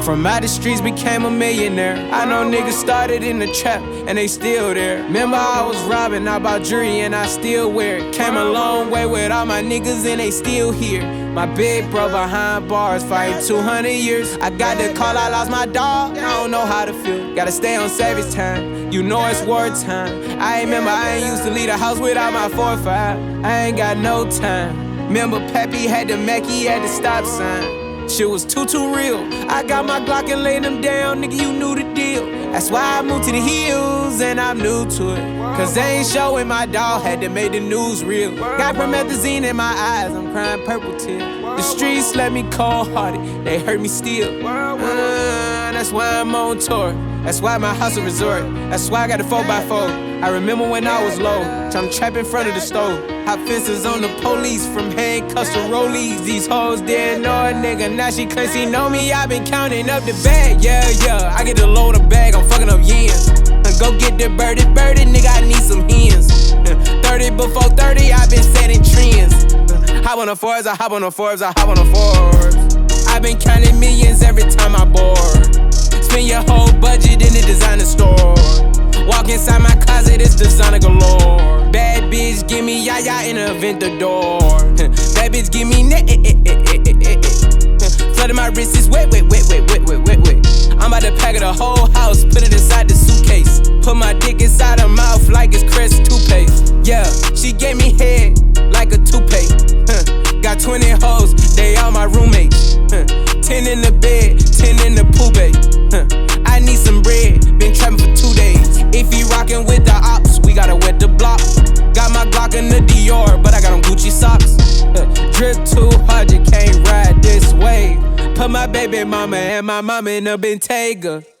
From out the streets became a millionaire. I know niggas started in the trap and they still there. Remember I was robbing, I bought jewelry and I still wear it. Came a long way with all my niggas and they still here. My big bro behind bars fighting 200 years. I got the call, I lost my dog, I don't know how to feel. Gotta stay on service time, you know it's wartime. I remember I ain't used to leave the house without my 4-5. I ain't got no time. Remember Pappy had the Mackie at the stop sign. Shit was too real. I got my Glock and laid them down, nigga, you knew the deal. That's why I moved to the hills and I'm new to it. Cause they ain't showing my dog, had to make the news real. Got promethazine in my eyes, I'm crying purple tears. The streets let me cold-hearted, they hurt me still. That's why I'm on tour. That's why my house a resort. That's why I got a 4x4. I remember when I was low, trying to trap in front of the stove. Hot fences on the police, from handcuffs to rollies. These hoes didn't know a nigga, now she claims she know me. I been counting up the bag, yeah. I get the load of bag, I'm fucking up yens. Go get the birdie, nigga, I need some hens. 30 before 30, I been setting trends. Hop on the Forbes, I hop on the Forbes, I hop on the Forbes. I been counting millions every time I board. Spend your whole budget in the designer store. Walk inside my closet, it's designer galore. Bad bitch, give me yaya in the Aventador. Bad bitch, give me net. Flooding my wrist is wet. I'm about to pack the whole house, put it inside the suitcase. Put my dick inside her mouth like it's Crest toothpaste. Yeah, she gave me head like a toupee. Got 20 hoes, they all my roommates. 10 in the bed, 10 in the pool bay. I need some bread, been trapping for 2 days. If he rockin' with the ops, we gotta wet the block. Got my Glock in the Dior, but I got on Gucci socks. Drip too hard, you can't ride this wave. Put my baby mama and my mama in a Bentayga.